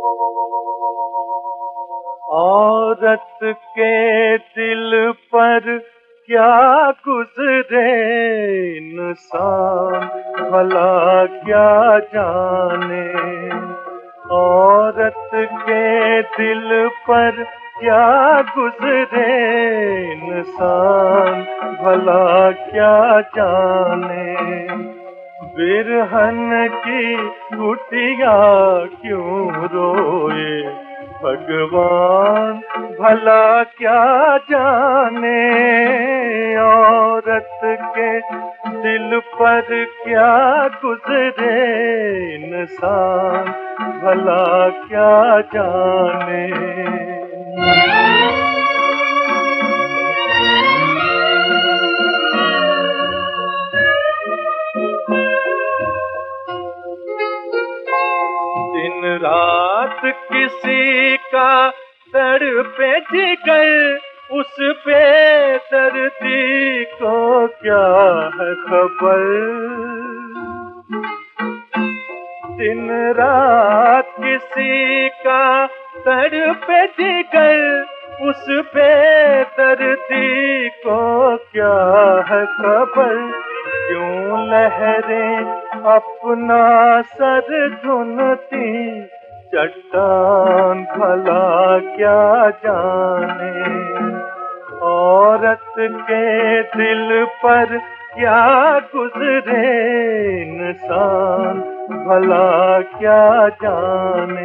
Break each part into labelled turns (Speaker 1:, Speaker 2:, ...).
Speaker 1: औरत के दिल पर क्या गुजरे इंसान भला क्या जाने। औरत के दिल पर क्या गुजरे इंसान भला क्या जाने। बिरहन की कुटिया क्यों रोए भगवान भला क्या जाने। औरत के दिल पर क्या गुजरे इंसान भला क्या जाने। दिन रात किसी का तड़पे जिगर, उस पे दर्दी को क्या है खबर। दिन रात किसी का तड़पे जिगर, उस पे दर्दी को क्या है खबर। क्यों लहरें अपना सर धुनती चट्टान भला क्या जाने। औरत के दिल पर क्या गुजरे इंसान भला क्या जाने।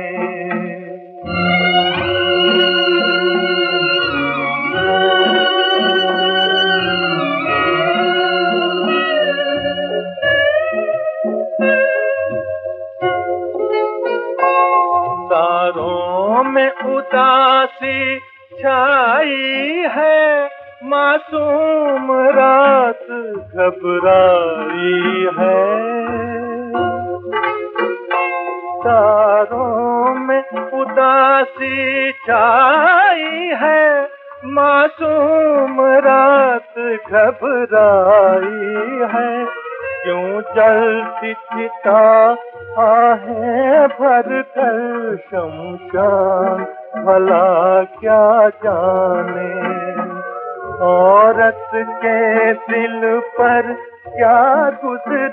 Speaker 1: तारों में उदासी छाई है, मासूम रात घबराई है। तारों में उदासी छाई है, मासूम रात घबराई है। क्यों जलती चिता आहें भर कर शमशान भला क्या जाने। औरत के दिल पर क्या गुजरे